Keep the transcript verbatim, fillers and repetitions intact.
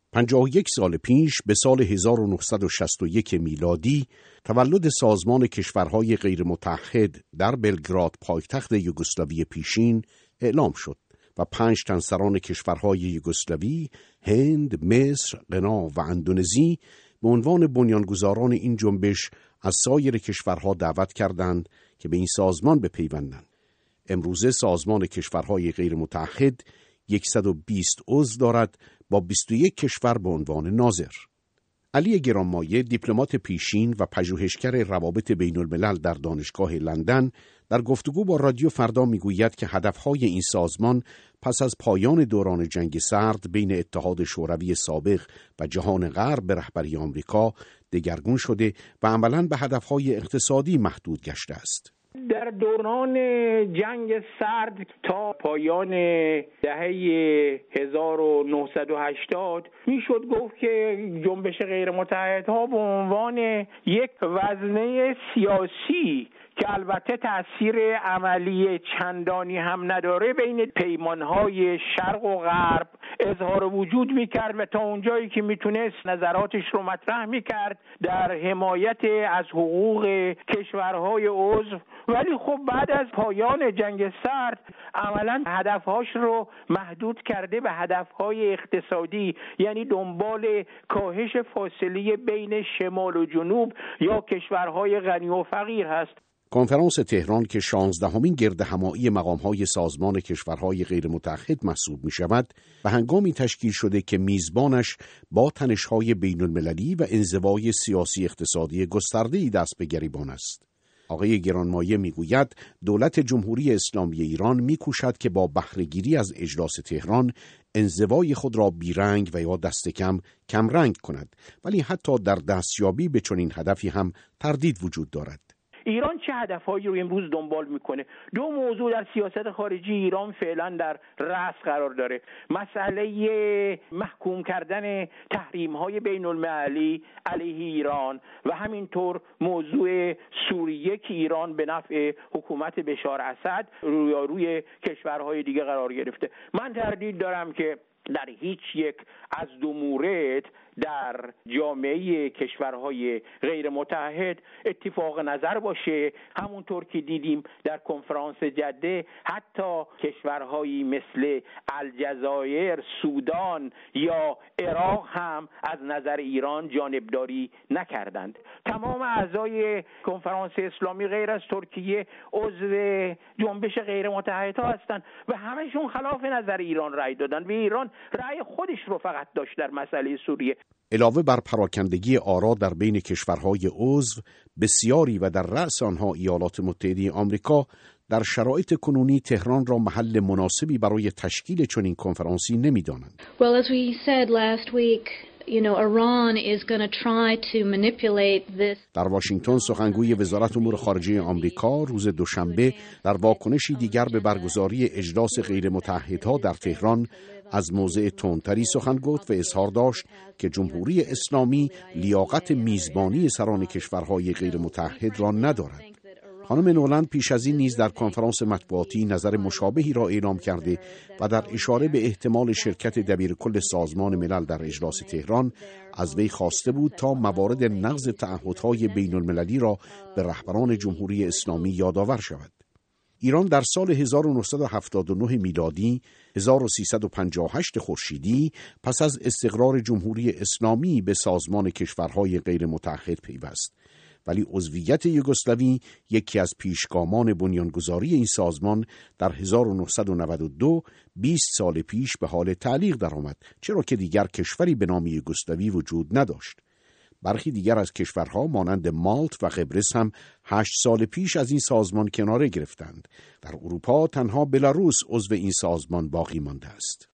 پنجاه و یک سال پیش به سال هزار و نهصد و شصت و یک میلادی تولد سازمان کشورهای غیر متحد در بلگراد پایتخت یوگسلاوی پیشین اعلام شد و پنج تن سران کشورهای یوگسلاوی، هند، مصر، غنا و اندونزی به عنوان بنیانگذاران این جنبش از سایر کشورها دعوت کردند که به این سازمان بپیوندند. امروزه سازمان کشورهای غیر متحد صد و بیست عضو دارد با بیست و یک کشور به عنوان ناظر. علی گرانمایه، دیپلمات پیشین و پژوهشگر روابط بین الملل در دانشگاه لندن، در گفتگو با رادیو فردا میگوید که هدفهای این سازمان پس از پایان دوران جنگ سرد بین اتحاد شوروی سابق و جهان غرب به رهبری آمریکا دگرگون شده و عملاً به هدفهای اقتصادی محدود گشته است. در دوران جنگ سرد تا پایان دهه هزار و نهصد و هشتاد میشد گفت که جنبش غیر متحدها به عنوان یک وزنه سیاسی که البته تأثیر عملی چندانی هم نداره بین پیمانهای شرق و غرب اظهار وجود میکرد و تا اونجایی که میتونست نظراتش رو مطرح میکرد در حمایت از حقوق کشورهای عضو، ولی خب بعد از پایان جنگ سرد عملاً هدفهاش رو محدود کرده به هدفهای اقتصادی، یعنی دنبال کاهش فاصله بین شمال و جنوب یا کشورهای غنی و فقیر هست. کنفرانس تهران که شانزدهمین گرد همایی مقام‌های سازمان کشورهای غیر متحد محسوب می‌شود، به هنگامی تشکیل شده که میزبانش با تنش‌های بین‌المللی و انزوای سیاسی اقتصادی گسترده‌ای دست به گریبان است. آقای گرانمایه میگوید دولت جمهوری اسلامی ایران میکوشد که با بهره‌گیری از اجلاس تهران انزوای خود را بیرنگ و یا دست کم کمرنگ کند، ولی حتی در دستیابی به چنین هدفی هم تردید وجود دارد. ایران چه هدفهایی رو امروز دنبال میکنه؟ دو موضوع در سیاست خارجی ایران فعلا در رأس قرار داره. مسئله محکوم کردن تحریم‌های بین المللی علیه ایران و همینطور موضوع سوریه که ایران به نفع حکومت بشار اسد رویاروی کشورهای دیگه قرار گرفته. من تردید دارم که در هیچ یک از دو مورد در جامعه کشورهای غیر متحد اتفاق نظر باشه. همونطور که دیدیم در کنفرانس جده حتی کشورهایی مثل الجزایر، سودان یا عراق هم از نظر ایران جانبداری نکردند. تمام اعضای کنفرانس اسلامی غیر از ترکیه عضو جنبش غیر متحدها هستند و همشون خلاف نظر ایران رأی دادند و ایران رأی خودش رو فقط داشت در مسئله سوریه. علاوه بر پراکندگی آرا در بین کشورهای عضو بسیاری و در رأس آنها ایالات متحده آمریکا، در شرایط کنونی تهران را محل مناسبی برای تشکیل چنین کنفرانسی نمی‌دانند. Well, as we said last week, you know, Iran is going to try to manipulate this. در واشنگتن سخنگوی وزارت امور خارجه آمریکا روز دوشنبه در واکنشی دیگر به برگزاری اجلاس غیر متحدها در تهران از موضع تندتری سخن گفت و اظهار داشت که جمهوری اسلامی لیاقت میزبانی سران کشورهای غیر متحد را ندارد. خانم نولند پیش از این نیز در کنفرانس مطبوعاتی نظر مشابهی را اعلام کرده و در اشاره به احتمال شرکت دبیرکل سازمان ملل در اجلاس تهران از وی خواسته بود تا موارد نقض تعهدهای بین المللی را به رهبران جمهوری اسلامی یادآور شود. ایران در سال هزار و نهصد و هفتاد و نه میلادی هزار و سیصد و پنجاه و هشت خورشیدی پس از استقرار جمهوری اسلامی به سازمان کشورهای غیر متحد پیوست، ولی عضویت یوگسلاوی یکی از پیشگامان بنیانگذاری این سازمان در هزار و نهصد و نود و دو بیست سال پیش به حال تعلیق درآمد، چرا که دیگر کشوری به نام یوگسلاوی وجود نداشت. برخی دیگر از کشورها مانند مالت و قبرس هم هشت سال پیش از این سازمان کناره گرفتند. در اروپا تنها بلاروس عضو این سازمان باقی مانده است.